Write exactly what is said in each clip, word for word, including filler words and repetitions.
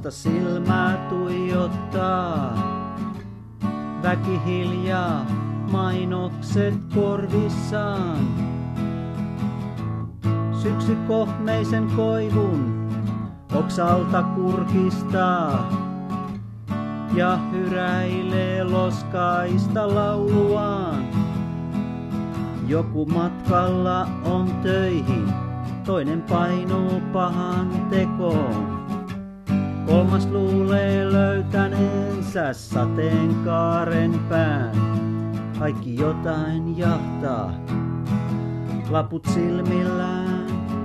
vasta silmää tuijottaa. Väki hiljaa, mainokset korvissaan. Syksy kohmeisen koivun oksalta kurkistaa ja hyräilee loskaista lauluaan. Joku matkalla on töihin, toinen painuu pahan tekoon. Kolmas luulee löytäneensä sateenkaaren pään. Kaikki jotain jahtaa, laput silmillään.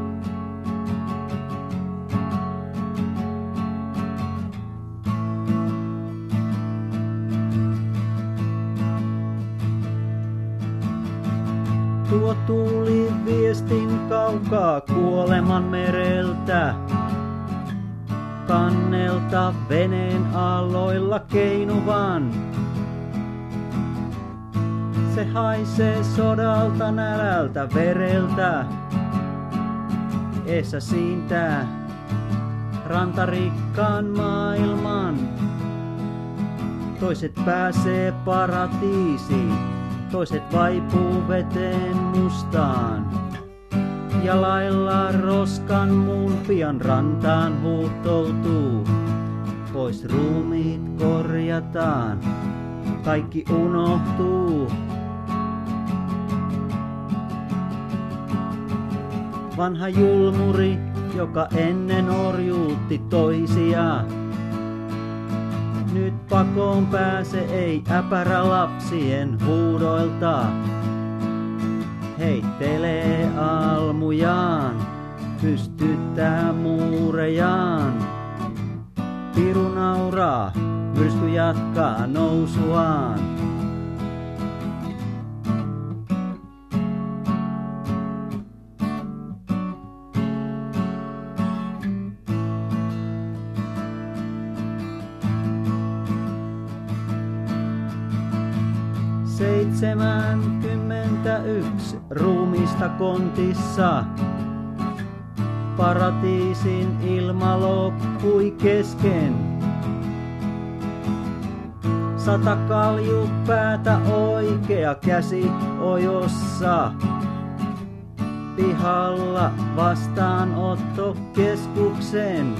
Tuo tuuli viestin kaukaa kuoleman mereltä. Kannelta veneen aalloilla keinuvan. Se haisee sodalta, nälältä, vereltä. Eessä siintää rantarikkaan maailman. Toiset pääsee paratiisiin, toiset vaipuu veteen mustaan. Ja lailla roskan muun pian rantaan huuhtoutuu. Pois ruumiit korjataan, kaikki unohtuu. Vanha julmuri, joka ennen orjuutti toisia. Nyt pakoon pääse, ei äpärä lapsien huudoilta. Heittelee almujaan, pystyttää muurejaan. Piru nauraa, myrsky jatkaa nousuaan. Seitsemänkymmentäyksi ruumista kontissa. Paratiisin ilma loppui kesken. Sata kaljupäätä, oikea käsi ojossa. Pihalla vastaanottokeskuksen.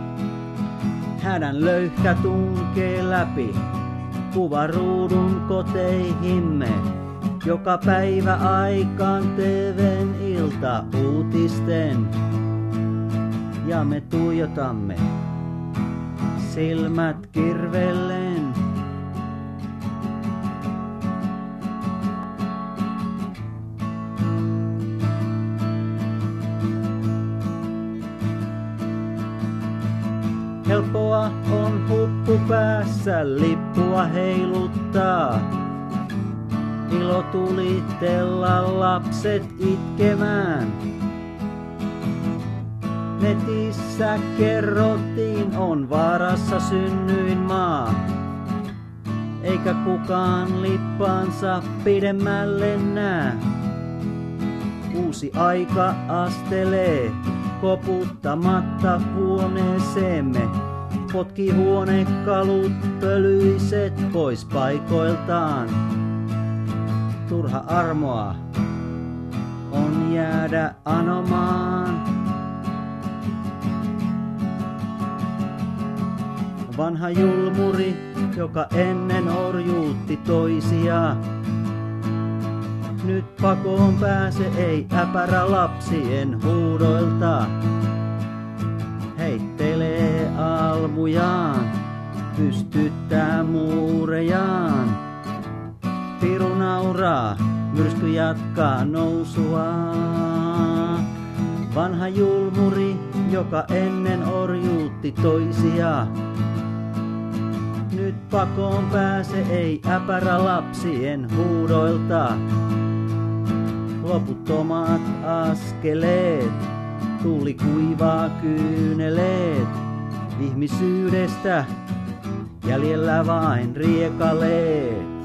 Hädän löyhkä tunkee läpi kuvaruudun koteihimme. Joka päivä aikaan T V:n ilta uutisten. Ja me tuijotamme silmät kirvellen. Helppoa on huppu päässä lippua heiluttaa. Ilo tulitella lapset itkemään. Netissä kerrottiin, on vaarassa synnyinmaa. Eikä kukaan lippaansa pidemmälle näe. Uusi aika astelee koputtamatta huoneeseemme. Potki huonekalut pölyiset pois paikoiltaan. Turha armoa on jäädä anomaan. Vanha julmuri, joka ennen orjuutti toisia. Nyt pakoon pääse, ei äpärä lapsien huudoilta. Heittelee almujaan, pystyttää muurejaan. Piru nauraa, myrsky jatkaa nousuaan. Vanha julmuri, joka ennen orjuutti toisia. Nyt pakoon pääse, ei äpärä lapsien huudoilta. Loputtomat askeleet, tuuli kuivaa kyyneleet. Ihmisyydestä jäljellä vain riekaleet.